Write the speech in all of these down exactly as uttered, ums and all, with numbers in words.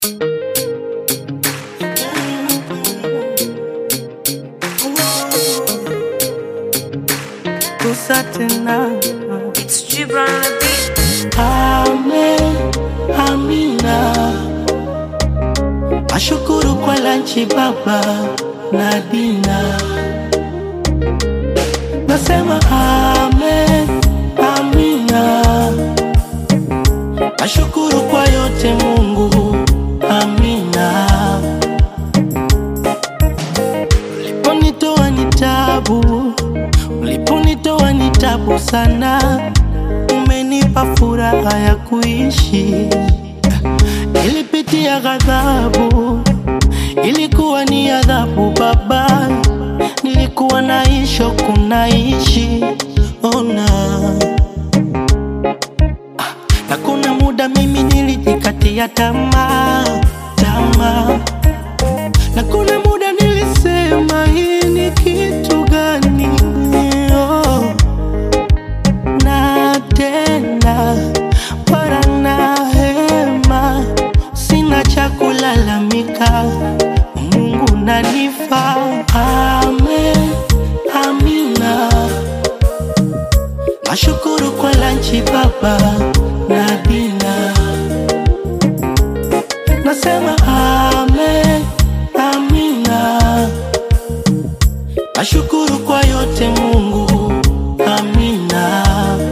It's Gibran on the beat. Amen, amina. Mashukuru kwa lanchi baba na dina. Nasema amen, amina. Mashukuru kwa yote Mungu, amina. Uliponitoa ni tabu, uliponitoa ni tabu sana. Umenipa furaha ya kuishi. Nilipitia ghadhabu, ilikuwa ni adhabu baba. Nilikuwa naishi kunaishi, ona. Na kuna muda mimi nilijikatia tamaa, tamaa. Na kuna muda nilisema hii ni kitu gani, oh. Na tena para na hema, sina cha kulalamika, Mungu nanifa. Amen, amina. Mashukuru kwa lanchi baba na dina. Nasema amen, amina. Mashukuru kwa yote Mungu, amina.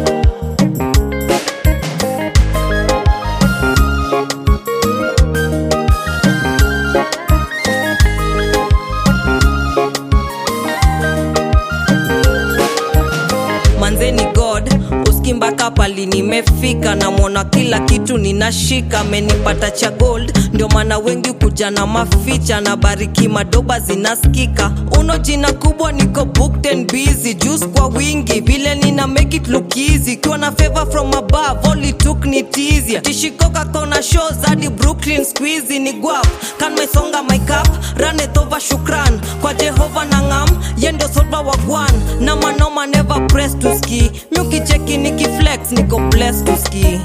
Manzeni God, uskimbaka pali nimefika. Na mwona kila kitu ninashika. Menipata cha gold, ndio maana wengi kuja na maficha. Na bariki madoba zinaskika. Uno jina kubwa niko booked and busy. Juice kwa wingi, vile nina make it look easy. Kiwa na favor from above, all it took ni easy. Tishikoka kona shows, hadi Brooklyn squeezy. Ni guap, kan mesonga my cup. Run it over shukran, kwa Jehova na ngam. Yendo solva wagwan, na manoma never press to ski. Myuki cheki niki flex, niko blessed to ski.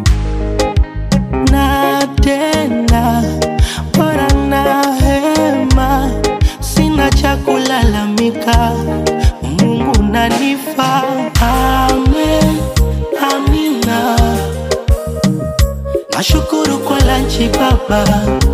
Na tena para na hema, sina cha kulalamika, Mungu nanifa. Amen, amina. Mashukuru kwa lanchi baba